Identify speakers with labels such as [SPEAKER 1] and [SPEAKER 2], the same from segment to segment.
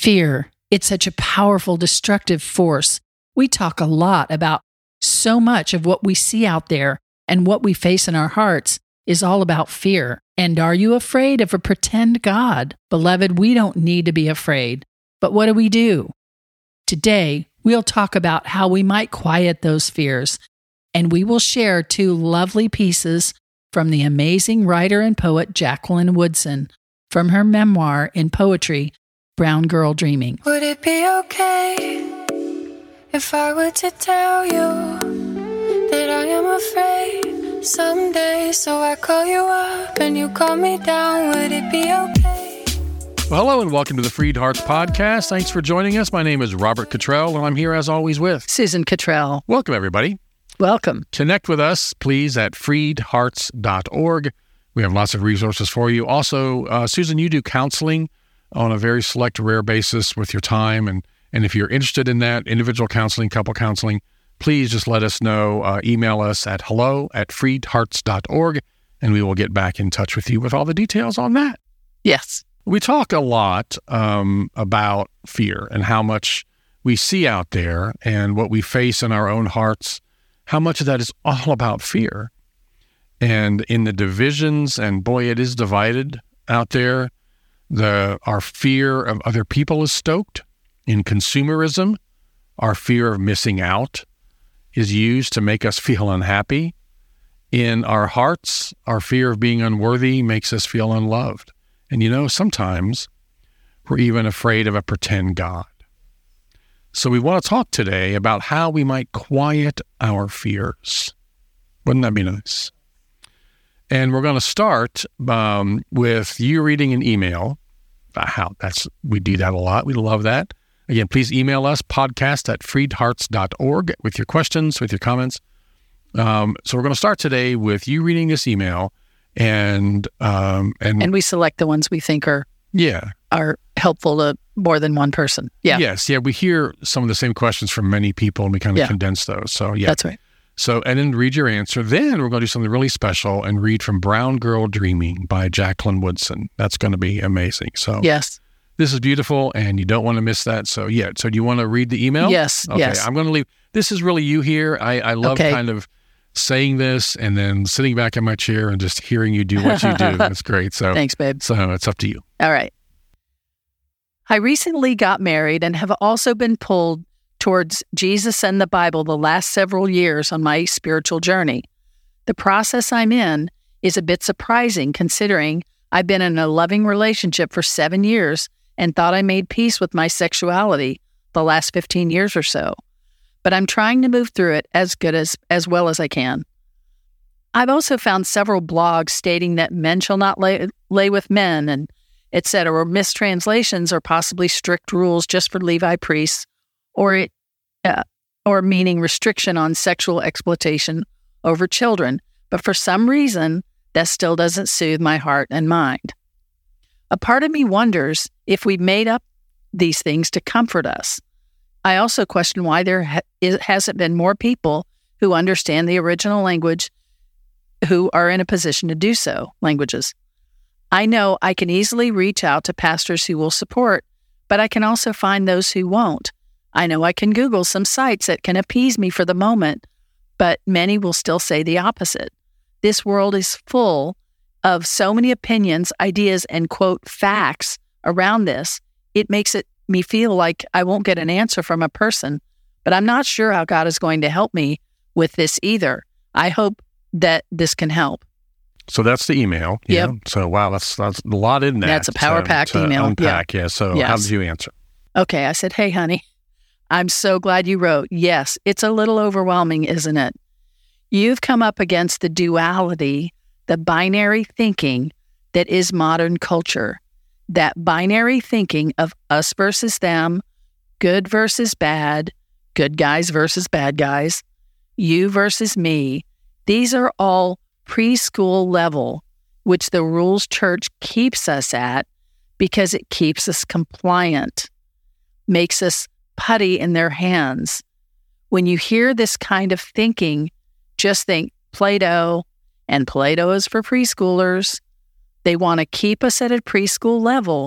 [SPEAKER 1] Fear, it's such a powerful, destructive force. We talk a lot about so much of what we see out there, and what we face in our hearts is all about fear. And are you afraid of a pretend God? Beloved, we don't need to be afraid. But what do? Today, we'll talk about how we might quiet those fears, and we will share 2 lovely pieces from the amazing writer and poet Jacqueline Woodson from her memoir in poetry, Brown Girl Dreaming.
[SPEAKER 2] Would it be okay if I were to tell you that I am afraid someday? So I call you up and you call me down. Would it be okay?
[SPEAKER 3] Well, hello and welcome to the Freed Hearts Podcast. Thanks for joining us. My name is Robert Cottrell, and I'm here as always with
[SPEAKER 1] Susan Cottrell.
[SPEAKER 3] Welcome, everybody.
[SPEAKER 1] Welcome.
[SPEAKER 3] Connect with us, please, at freedhearts.org. We have lots of resources for you. Also, Susan, you do counseling on a very select, rare basis with your time. And if you're interested in that, individual counseling, couple counseling, please just let us know. Email us at hello@freedhearts.org, and we will get back in touch with you with all the details on that.
[SPEAKER 1] Yes.
[SPEAKER 3] We talk a lot about fear and how much we see out there and what we face in our own hearts, how much of that is all about fear. And in the divisions, and boy, it is divided out there, our fear of other people is stoked. In consumerism, our fear of missing out is used to make us feel unhappy. In our hearts, our fear of being unworthy makes us feel unloved. And sometimes we're even afraid of a pretend God. So we want to talk today about how we might quiet our fears. Wouldn't that be nice? And we're going to start with you reading an email. We do that a lot. We love that. Again, please email us, podcast@freedhearts.org, with your questions, with your comments. So we're going to start today with you reading this email, and
[SPEAKER 1] we select the ones we think are helpful to more than one person. Yeah.
[SPEAKER 3] Yes. Yeah. We hear some of the same questions from many people, and we kind of condense those. So yeah,
[SPEAKER 1] that's right.
[SPEAKER 3] So, and then read your answer. Then we're going to do something really special and read from Brown Girl Dreaming by Jacqueline Woodson. That's going to be amazing. So
[SPEAKER 1] yes,
[SPEAKER 3] this is beautiful, and you don't want to miss that. So yeah. So do you want to read the email?
[SPEAKER 1] Yes.
[SPEAKER 3] Okay.
[SPEAKER 1] Yes.
[SPEAKER 3] I'm going to leave. This is really you here. I love kind of saying this and then sitting back in my chair and just hearing you do what you do. That's great. So
[SPEAKER 1] thanks, babe.
[SPEAKER 3] So it's up to you.
[SPEAKER 1] All right. I recently got married and have also been pulled towards Jesus and the Bible the last several years on my spiritual journey. The process I'm in is a bit surprising considering I've been in a loving relationship for 7 years and thought I made peace with my sexuality the last 15 years or so. But I'm trying to move through it as well as I can. I've also found several blogs stating that men shall not lay with men and etc., or mistranslations or possibly strict rules just for Levi priests, or meaning restriction on sexual exploitation over children. But for some reason, that still doesn't soothe my heart and mind. A part of me wonders if we made up these things to comfort us. I also question why there hasn't been more people who understand the original language who are in a position to do so, languages. I know I can easily reach out to pastors who will support, but I can also find those who won't. I know I can Google some sites that can appease me for the moment, but many will still say the opposite. This world is full of so many opinions, ideas, and, quote, facts around this. It makes me feel like I won't get an answer from a person, but I'm not sure how God is going to help me with this either. I hope that this can help.
[SPEAKER 3] So that's the email.
[SPEAKER 1] Yep.
[SPEAKER 3] So, wow, that's a lot in that.
[SPEAKER 1] That's a power-packed email.
[SPEAKER 3] Unpack, yeah. So
[SPEAKER 1] yes.
[SPEAKER 3] How did you answer?
[SPEAKER 1] Okay, I said, hey, honey, I'm so glad you wrote. Yes, it's a little overwhelming, isn't it? You've come up against the duality, the binary thinking that is modern culture. That binary thinking of us versus them, good versus bad, good guys versus bad guys, you versus me. These are all preschool level, which the rules church keeps us at because it keeps us compliant, makes us putty in their hands. When you hear this kind of thinking, just think Play-Doh, and Play-Doh is for preschoolers. They want to keep us at a preschool level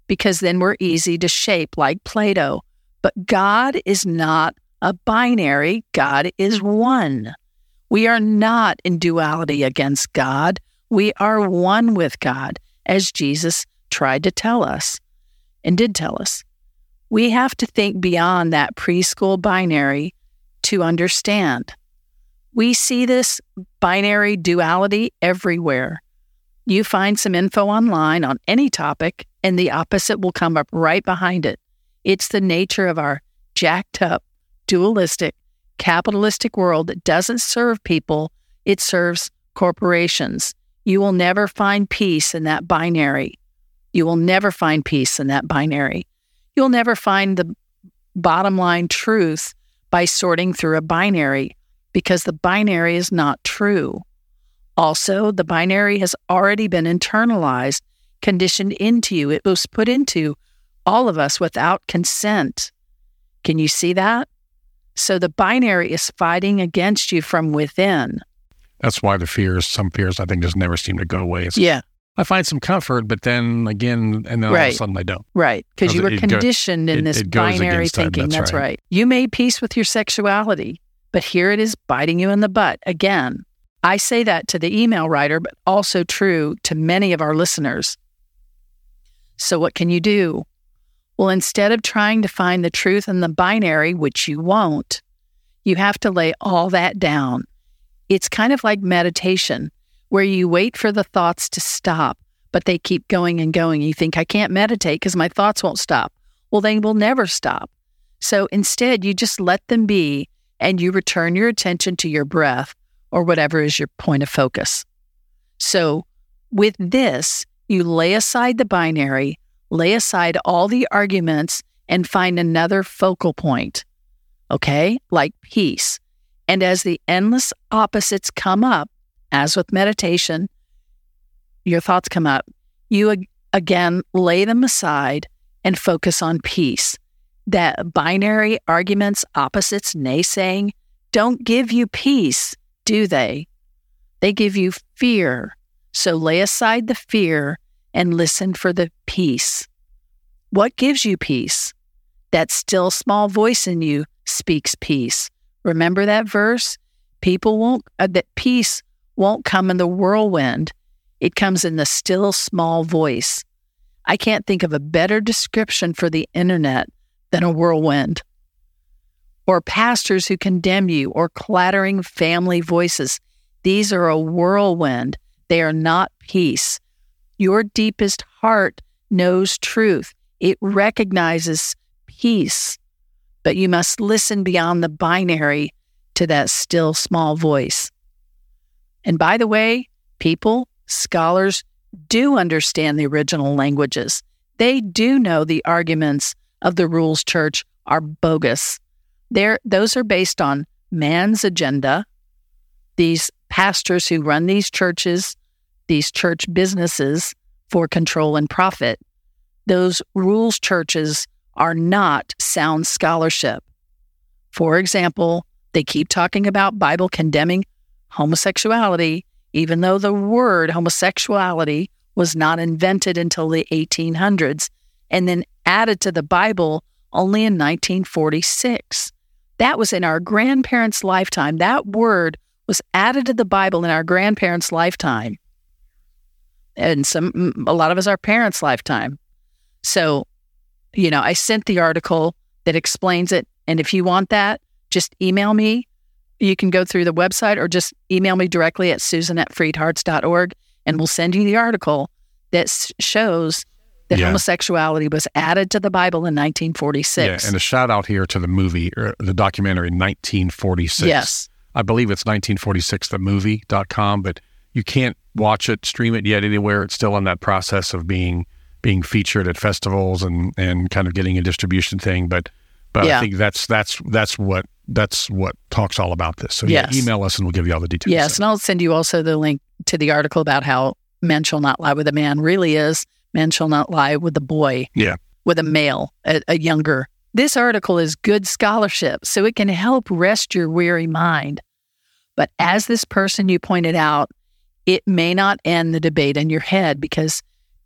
[SPEAKER 1] because then we're easy to shape like Play-Doh. But God is not a binary. God is one. We are not in duality against God. We are one with God, as Jesus tried to tell us and did tell us. We have to think beyond that preschool binary to understand. We see this binary duality everywhere. You find some info online on any topic, and the opposite will come up right behind it. It's the nature of our jacked up, dualistic, capitalistic world that doesn't serve people, it serves corporations. You will never find peace in that binary. You will never find peace in that binary. You'll never find the bottom line truth by sorting through a binary, because the binary is not true. Also, the binary has already been internalized, conditioned into you. It was put into all of us without consent. Can you see that? So the binary is fighting against you from within.
[SPEAKER 3] That's why some fears, I think, just never seem to go away.
[SPEAKER 1] Yeah.
[SPEAKER 3] I find some comfort, but then again, and then all of a sudden I don't.
[SPEAKER 1] Right, because you were conditioned in this binary thinking. That's right. You made peace with your sexuality, but here it is biting you in the butt again. I say that to the email writer, but also true to many of our listeners. So what can you do? Well, instead of trying to find the truth in the binary, which you won't, you have to lay all that down. It's kind of like meditation, where you wait for the thoughts to stop, but they keep going and going. You think, I can't meditate because my thoughts won't stop. Well, they will never stop. So instead, you just let them be, and you return your attention to your breath or whatever is your point of focus. So with this, you lay aside the binary, lay aside all the arguments, and find another focal point, okay? Like peace. And as the endless opposites come up, as with meditation, your thoughts come up, you again lay them aside and focus on peace. That binary arguments, opposites, naysaying, don't give you peace, do they? They give you fear. So lay aside the fear and listen for the peace. What gives you peace? That still small voice in you speaks peace. Remember that verse? That peace won't come in the whirlwind. It comes in the still small voice. I can't think of a better description for the internet than a whirlwind. Or pastors who condemn you, or clattering family voices. These are a whirlwind. They are not peace. Your deepest heart knows truth. It recognizes peace. But you must listen beyond the binary to that still small voice. And by the way, scholars do understand the original languages. They do know the arguments of the Rules Church are bogus. Those are based on man's agenda. These pastors who run these churches, these church businesses for control and profit, those Rules Churches are not sound scholarship. For example, they keep talking about Bible condemning homosexuality, even though the word homosexuality was not invented until the 1800s and then added to the Bible only in 1946. That was in our grandparents' lifetime. That word was added to the Bible in our grandparents' lifetime. And a lot of us, our parents' lifetime. So, I sent the article that explains it. And if you want that, just email me. You can go through the website or just email me directly at susan@freedhearts.org, and we'll send you the article that shows that homosexuality was added to the Bible in 1946.
[SPEAKER 3] Yeah, and a shout out here to the movie, or the documentary 1946.
[SPEAKER 1] Yes.
[SPEAKER 3] I believe it's 1946themovie.com, but you can't watch it, stream it yet anywhere. It's still in that process of being featured at festivals and kind of getting a distribution thing. But I think that's what talks all about this. So email us and we'll give you all the details.
[SPEAKER 1] Yes, and I'll send you also the link to the article about how men shall not lie with a man really is. Men shall not lie with a boy.
[SPEAKER 3] Yeah.
[SPEAKER 1] With a male, a younger. This article is good scholarship, so it can help rest your weary mind. But as this person you pointed out, it may not end the debate in your head, because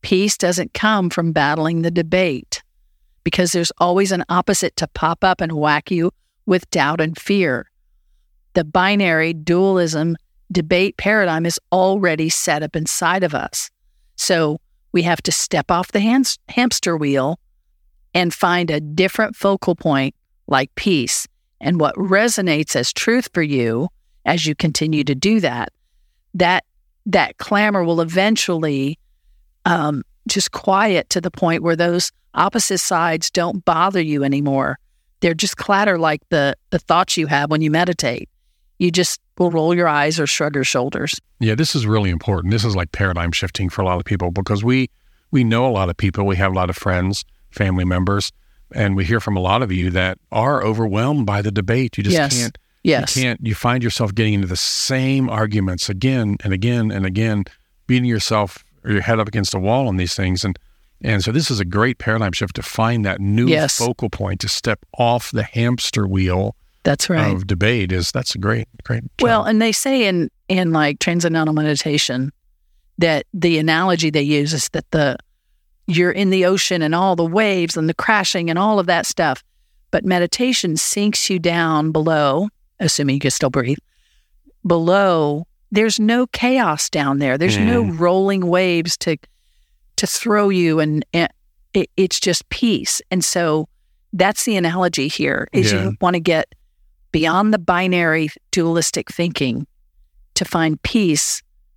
[SPEAKER 1] Peace doesn't come from battling the debate, because there's always an opposite to pop up and whack you with doubt and fear. The binary dualism debate paradigm is already set up inside of us. So we have to step off the hamster wheel and find a different focal point like peace. And what resonates as truth for you as you continue to do that clamor will eventually just quiet to the point where those opposite sides don't bother you anymore. They're just clatter like the thoughts you have when you meditate. You just will roll your eyes or shrug your shoulders.
[SPEAKER 3] Yeah, this is really important. This is like paradigm shifting for a lot of people, because we know a lot of people. We have a lot of friends, family members, and we hear from a lot of you that are overwhelmed by the debate. You just can't.
[SPEAKER 1] Yes.
[SPEAKER 3] You find yourself getting into the same arguments again and again and again, beating yourself or your head up against a wall on these things. And so this is a great paradigm shift to find that new focal point, to step off the hamster wheel.
[SPEAKER 1] That's right.
[SPEAKER 3] Of debate. That's a great job.
[SPEAKER 1] Well, and they say in like transcendental meditation that the analogy they use is that you're in the ocean and all the waves and the crashing and all of that stuff, but meditation sinks you down below, assuming you can still breathe. Below, there's no chaos down there. There's no rolling waves to throw you, and it's just peace. And so that's the analogy here, is you want to get beyond the binary dualistic thinking to find peace.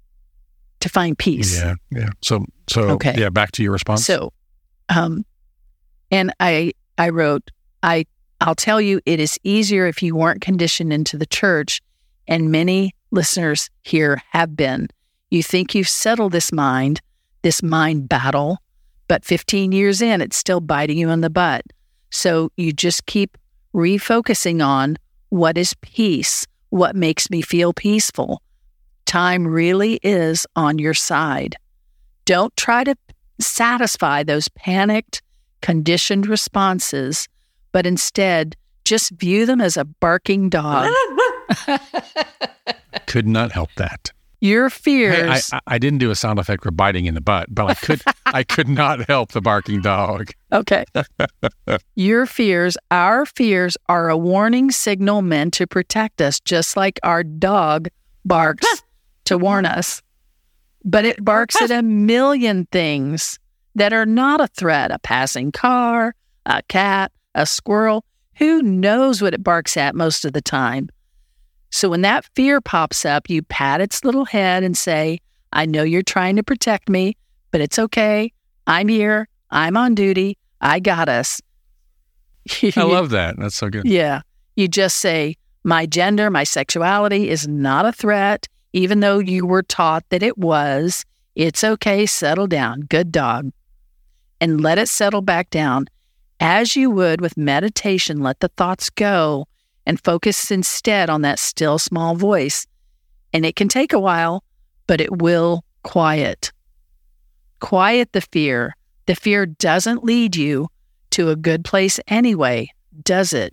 [SPEAKER 3] Yeah. So
[SPEAKER 1] okay.
[SPEAKER 3] Yeah, back to your response.
[SPEAKER 1] So, and I wrote, I'll tell you, it is easier if you weren't conditioned into the church, and many listeners here have been. You think you've settled this mind battle, but 15 years in, it's still biting you in the butt. So you just keep refocusing on what is peace, what makes me feel peaceful. Time really is on your side. Don't try to satisfy those panicked, conditioned responses, but instead just view them as a barking dog.
[SPEAKER 3] Could not help that.
[SPEAKER 1] Your fears.
[SPEAKER 3] Hey, I didn't do a sound effect for biting in the butt, but I could not help the barking dog.
[SPEAKER 1] Okay. Our fears are a warning signal meant to protect us, just like our dog barks to warn us. But it barks at a million things that are not a threat. A passing car, a cat, a squirrel. Who knows what it barks at most of the time? So when that fear pops up, you pat its little head and say, I know you're trying to protect me, but it's okay. I'm here. I'm on duty. I got us.
[SPEAKER 3] I love that. That's so good.
[SPEAKER 1] Yeah. You just say, my gender, my sexuality is not a threat, even though you were taught that it was. It's okay. Settle down. Good dog. And let it settle back down. As you would with meditation, let the thoughts go and focus instead on that still small voice. And it can take a while, but it will quiet. Quiet the fear. The fear doesn't lead you to a good place anyway, does it?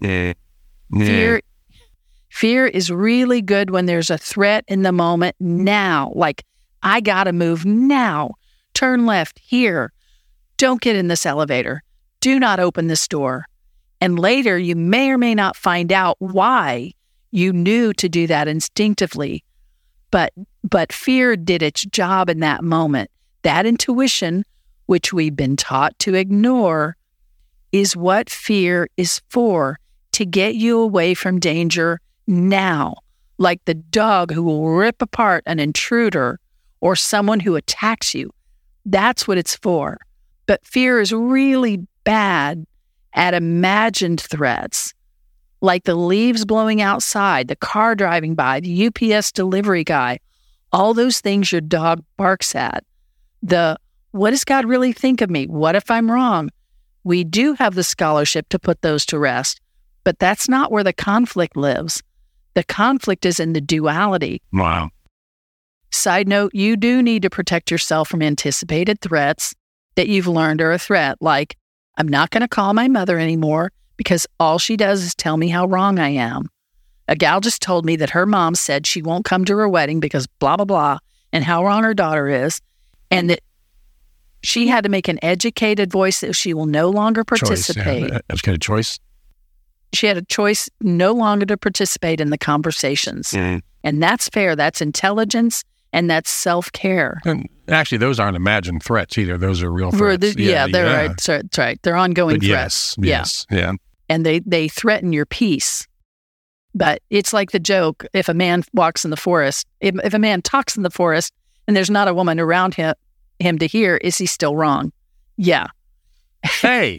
[SPEAKER 1] Fear is really good when there's a threat in the moment now. Like, I gotta move now. Turn left here. Don't get in this elevator. Do not open this door. And later, you may or may not find out why you knew to do that instinctively. But fear did its job in that moment. That intuition, which we've been taught to ignore, is what fear is for, to get you away from danger now. Like the dog who will rip apart an intruder or someone who attacks you. That's what it's for. But fear is really bad at imagined threats, like the leaves blowing outside, the car driving by, the UPS delivery guy, all those things your dog barks at. What does God really think of me? What if I'm wrong? We do have the scholarship to put those to rest, but that's not where the conflict lives. The conflict is in the duality.
[SPEAKER 3] Wow.
[SPEAKER 1] Side note, you do need to protect yourself from anticipated threats that you've learned are a threat, like, I'm not going to call my mother anymore because all she does is tell me how wrong I am. A gal just told me that her mom said she won't come to her wedding because blah, blah, blah, and how wrong her daughter is, and that She had to make an educated voice that she will no longer participate.
[SPEAKER 3] Choice, yeah. Educated choice.
[SPEAKER 1] She had a choice no longer to participate in the conversations.
[SPEAKER 3] Mm.
[SPEAKER 1] And that's fair. That's intelligence and that's self-care.
[SPEAKER 3] And actually, those aren't imagined threats either. Those are real threats.
[SPEAKER 1] Right. That's right. They're ongoing threats.
[SPEAKER 3] Yes.
[SPEAKER 1] And they threaten your peace. But it's like the joke, if a man walks in the forest, if a man talks in the forest and there's not a woman around him to hear, is he still wrong? Yeah.
[SPEAKER 3] Hey.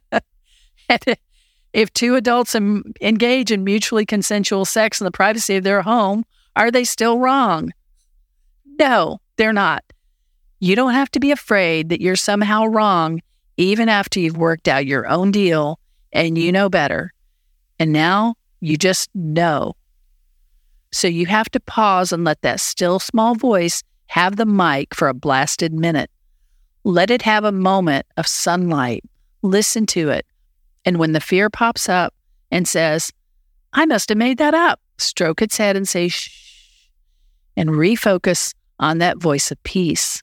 [SPEAKER 1] If two adults engage in mutually consensual sex in the privacy of their home, are they still wrong? No, they're not. You don't have to be afraid that you're somehow wrong, even after you've worked out your own deal and you know better. And now you just know. So you have to pause and let that still small voice have the mic for a blasted minute. Let it have a moment of sunlight. Listen to it. And when the fear pops up and says, I must have made that up, stroke its head and say, shh, and refocus on that voice of peace.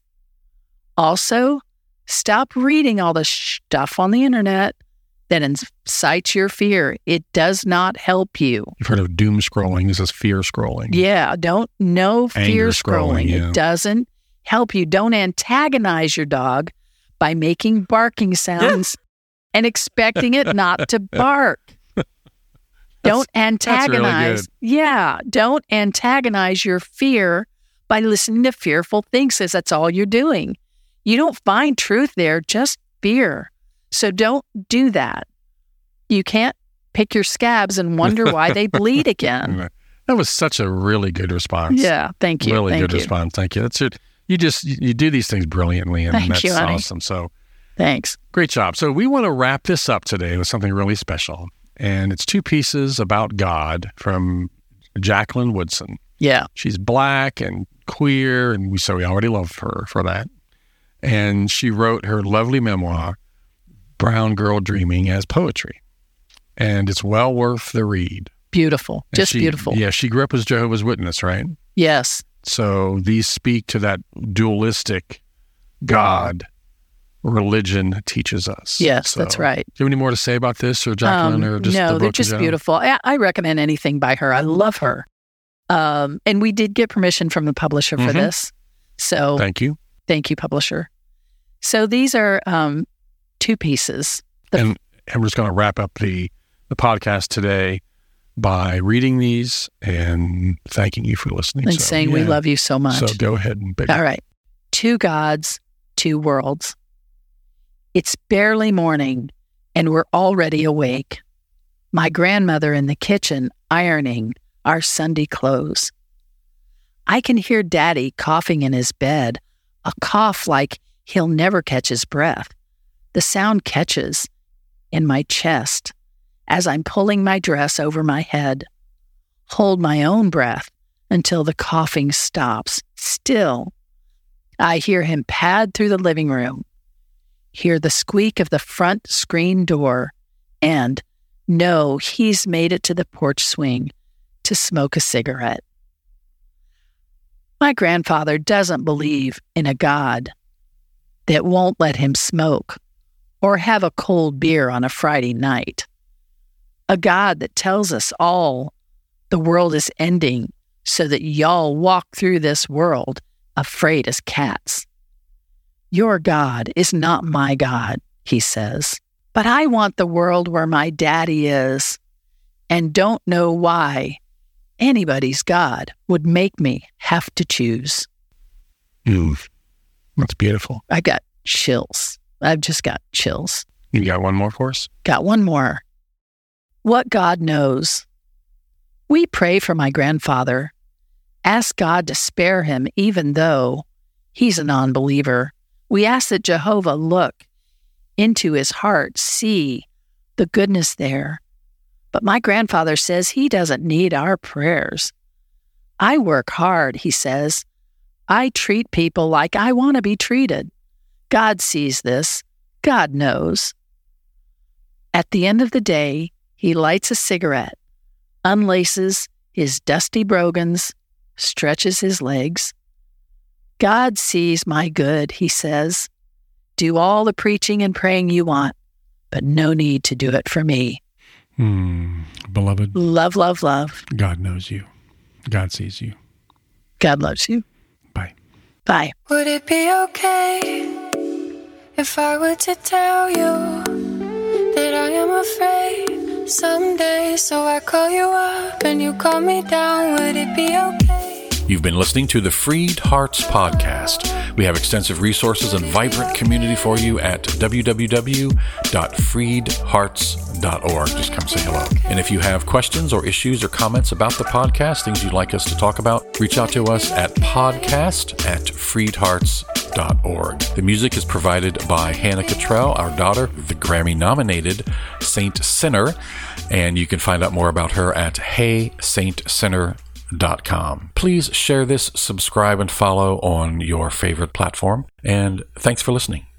[SPEAKER 1] Also, stop reading all the stuff on the internet that incites your fear. It does not help you.
[SPEAKER 3] You've heard of doom scrolling. This is fear scrolling.
[SPEAKER 1] Yeah, no fear scrolling.
[SPEAKER 3] Yeah.
[SPEAKER 1] It doesn't help you. Don't antagonize your dog by making barking sounds and expecting it not to bark. Don't antagonize.
[SPEAKER 3] That's really good.
[SPEAKER 1] Don't antagonize your fear by listening to fearful things, because that's all you're doing. You don't find truth there, just fear. So don't do that. You can't pick your scabs and wonder why they bleed again.
[SPEAKER 3] That was such a really good response.
[SPEAKER 1] Yeah, thank you.
[SPEAKER 3] Really good response. Thank you. That's it. You do these things brilliantly, and that's awesome. So
[SPEAKER 1] thanks.
[SPEAKER 3] Great job. So we want to wrap this up today with something really special. And it's two pieces about God from Jacqueline Woodson.
[SPEAKER 1] Yeah.
[SPEAKER 3] She's Black and queer, and we already love her for that. And she wrote her lovely memoir, Brown Girl Dreaming, as poetry. And it's well worth the read.
[SPEAKER 1] Beautiful. Just beautiful.
[SPEAKER 3] Yeah, she grew up as Jehovah's Witness, right?
[SPEAKER 1] Yes.
[SPEAKER 3] So these speak to that dualistic God religion teaches us.
[SPEAKER 1] Yes,
[SPEAKER 3] so,
[SPEAKER 1] that's right.
[SPEAKER 3] Do you have any more to say about this, or Jacqueline, or just the book?
[SPEAKER 1] No, they're just beautiful. I recommend anything by her. I love her. And we did get permission from the publisher for this. So
[SPEAKER 3] thank you,
[SPEAKER 1] publisher. So these are two pieces.
[SPEAKER 3] And we're just going to wrap up the podcast today by reading these and thanking you for listening.
[SPEAKER 1] And saying we love you so much.
[SPEAKER 3] So go ahead and
[SPEAKER 1] All right. Two gods, two worlds. It's barely morning, and we're already awake. My grandmother in the kitchen ironing our Sunday clothes. I can hear Daddy coughing in his bed, a cough like he'll never catch his breath. The sound catches in my chest as I'm pulling my dress over my head. Hold my own breath until the coughing stops. Still, I hear him pad through the living room, hear the squeak of the front screen door, and know he's made it to the porch swing to smoke a cigarette. My grandfather doesn't believe in a God that won't let him smoke or have a cold beer on a Friday night. A God that tells us all the world is ending so that y'all walk through this world afraid as cats. Your God is not my God, he says, but I want the world where my daddy is, and don't know why anybody's God would make me have to choose.
[SPEAKER 3] That's beautiful.
[SPEAKER 1] I got chills. I've just got chills.
[SPEAKER 3] You got one more for us?
[SPEAKER 1] Got one more. What God knows. We pray for my grandfather. Ask God to spare him even though he's a non-believer. We ask that Jehovah look into his heart, see the goodness there. But my grandfather says he doesn't need our prayers. I work hard, he says. I treat people like I want to be treated. God sees this. God knows. At the end of the day, he lights a cigarette, unlaces his dusty brogans, stretches his legs. God sees my good, he says. do all the preaching and praying you want, but no need to do it for me.
[SPEAKER 3] Beloved,
[SPEAKER 1] Love, love, love.
[SPEAKER 3] God knows you. God sees you.
[SPEAKER 1] God loves you.
[SPEAKER 3] Bye.
[SPEAKER 1] Bye.
[SPEAKER 2] Would it be okay if I were to tell you that I am afraid someday? So I call you up and you call me down. Would it be okay?
[SPEAKER 4] You've been listening to the Freed Hearts Podcast. We have extensive resources and vibrant community for you at www.freedhearts.org. Just come say hello. And if you have questions or issues or comments about the podcast, things you'd like us to talk about, reach out to us at podcast@freedhearts.org. The music is provided by Hannah Cottrell, our daughter, the Grammy-nominated Saint Sinner, and you can find out more about her at HeySaintSinner.com. Please share this, subscribe, and follow on your favorite platform. And thanks for listening.